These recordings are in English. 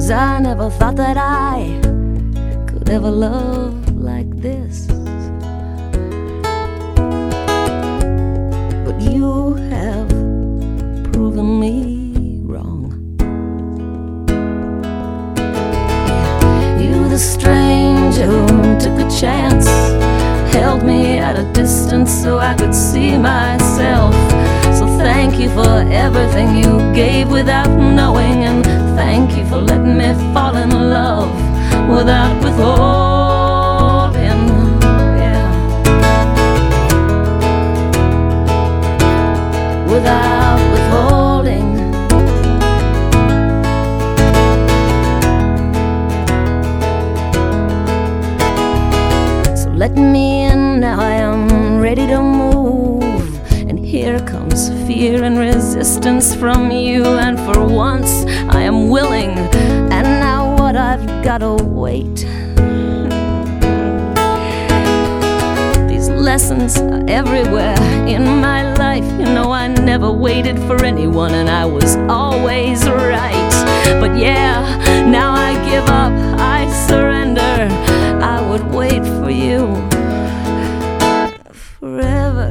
'cause I never thought that I could ever love like this. But you have proven me wrong. You, the stranger who took a chance, held me at a distance so I could see myself. So thank you for everything you gave without knowing, and thank you for letting me fall in love without withholding. Yeah. Without withholding. So let me in now, I am ready to move. And here comes fear and resistance from you, and for once I am willing, and now what I've gotta wait. These lessons are everywhere in my life. You know, I never waited for anyone, and I was always right. But yeah, now I give up, I surrender. I would wait for you forever.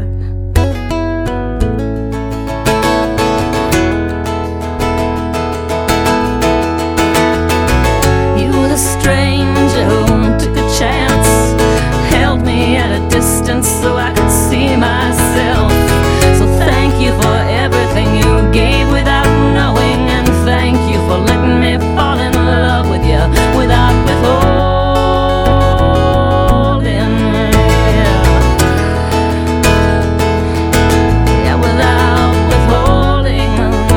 Stranger who took a chance, held me at a distance so I could see myself. So thank you for everything you gave without knowing, and thank you for letting me fall in love with you without withholding. Yeah, without withholding.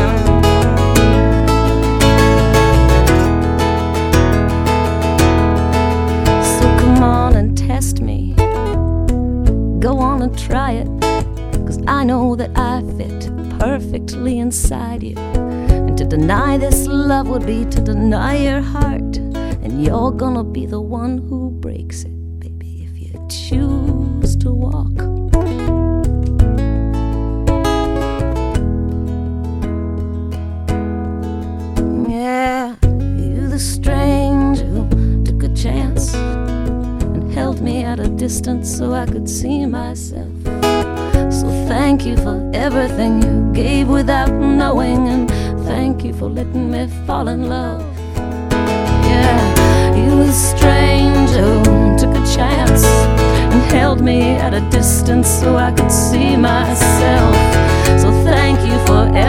Test me, go on and try it, 'cause I know that I fit perfectly inside you. And to deny this love would be to deny your heart, and you're gonna be the one who breaks it, baby, if you choose to walk. Yeah, you, the stranger who took a chance, held me at a distance so I could see myself. So thank you for everything you gave without knowing, and thank you for letting me fall in love. Yeah, you, a stranger who took a chance and held me at a distance so I could see myself. So thank you for